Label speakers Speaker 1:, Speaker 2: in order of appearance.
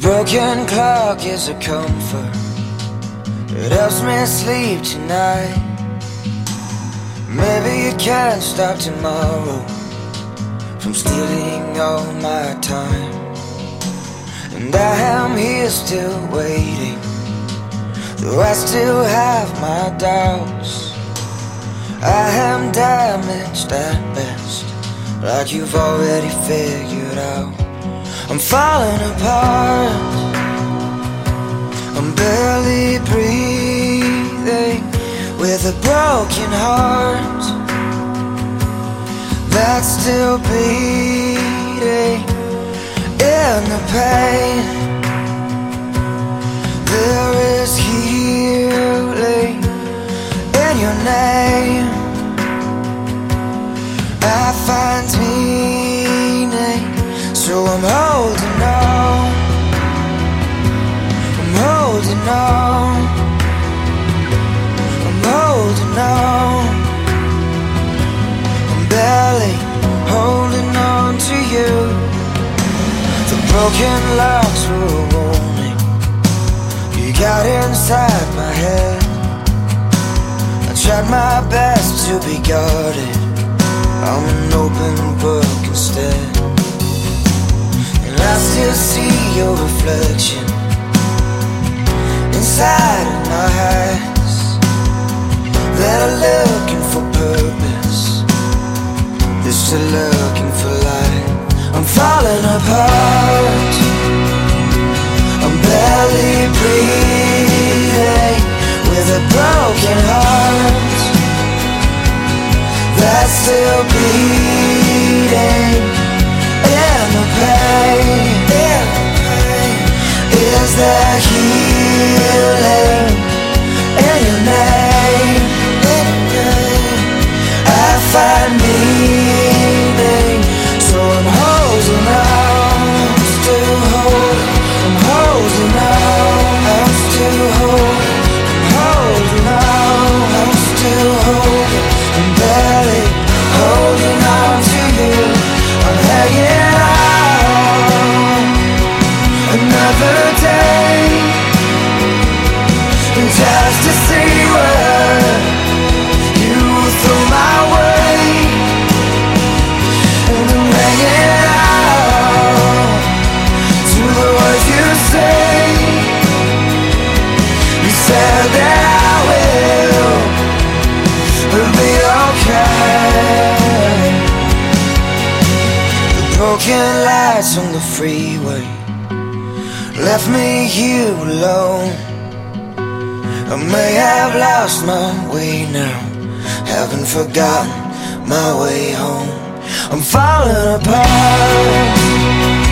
Speaker 1: broken clock is a comfort. It helps me sleep tonight. Maybe you can't stop tomorrow from stealing all my time. And I am here still waiting, though I still have my doubts. I am damaged at best, like you've already figured out. I'm falling apart, I'm barely breathing, with a broken heart that's still bleeding. In the pain, there is healing in your name. I find meaning, so I'm holding on, I'm holding on, I'm holding on. I'm barely holding on to you. The broken locks were a warning. You got inside my head. I tried my best to be guarded. I'm an open book instead. And I still see your reflection inside of my eyes, that are looking for purpose, they're still looking for light. I'm falling apart, I'm barely breathing, with a broken heart that's still bleeding. In the pain, is there healing in your name? I find meaning, so I'm holding on, I'm still holding, I'm holding on, I'm still holding, I'm holding on, I'm still holding, I'm barely holding on to you. I'm hanging on another day, just to see what you will throw my way. And I'm hanging on to the words you say. You said that I will be okay. The broken lights on the freeway left me here alone. I may have lost my way now, haven't forgotten my way home. I'm falling apart,